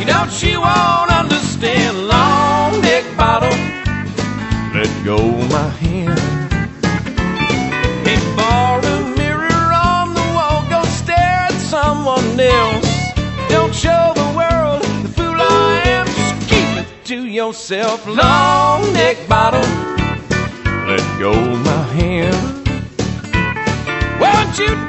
Don't you won't understand, long neck bottle. Let go my hand. Hey, bar a mirror on the wall, go stare at someone else. Don't show the world the fool I am, just keep it to yourself. Long neck bottle, let go my hand. Won't you